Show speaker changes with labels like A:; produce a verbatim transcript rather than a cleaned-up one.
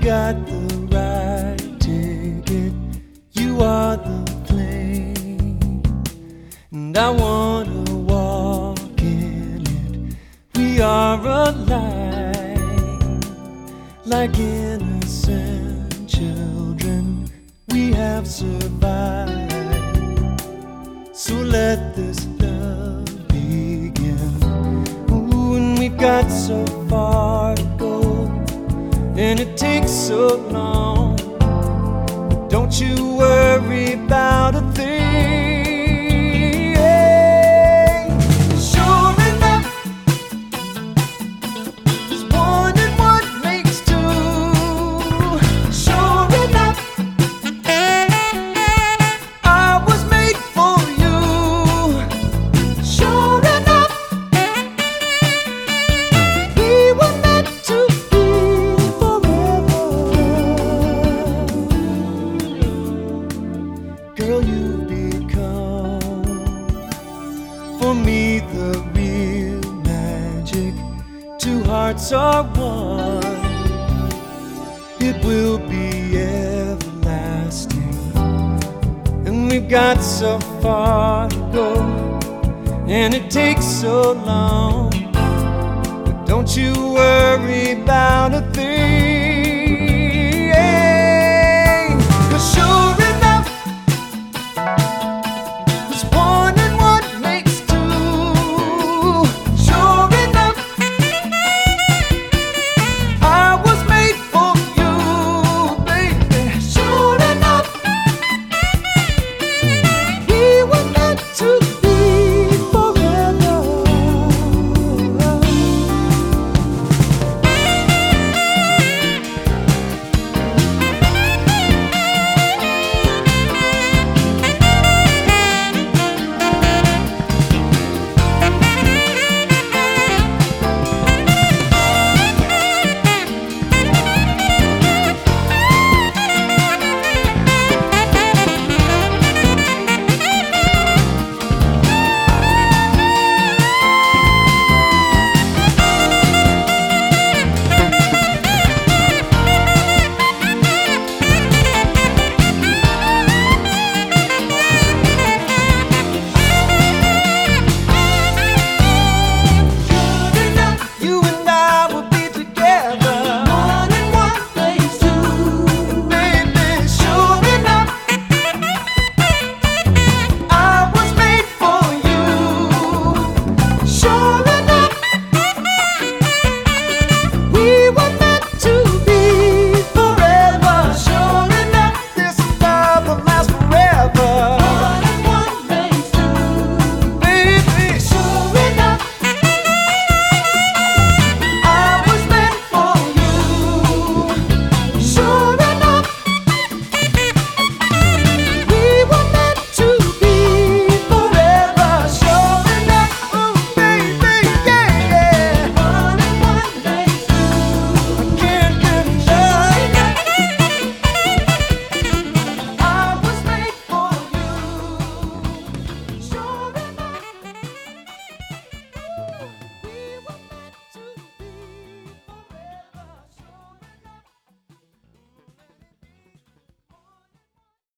A: got the right ticket. You are the flame, and I wanna walk in it. We are alive, like innocent children. We have survived. So let this love begin. Ooh, and we've got so far to go, and it takes so long. But don't you worry about a thing. Sure enough, it's one and one makes two. Sure enough, I was made for you. Sure enough, we were meant to be forever. Girl, you've become for me the real magic. Two hearts are one. It will be everlasting. And we've got so far to go, and it takes so long.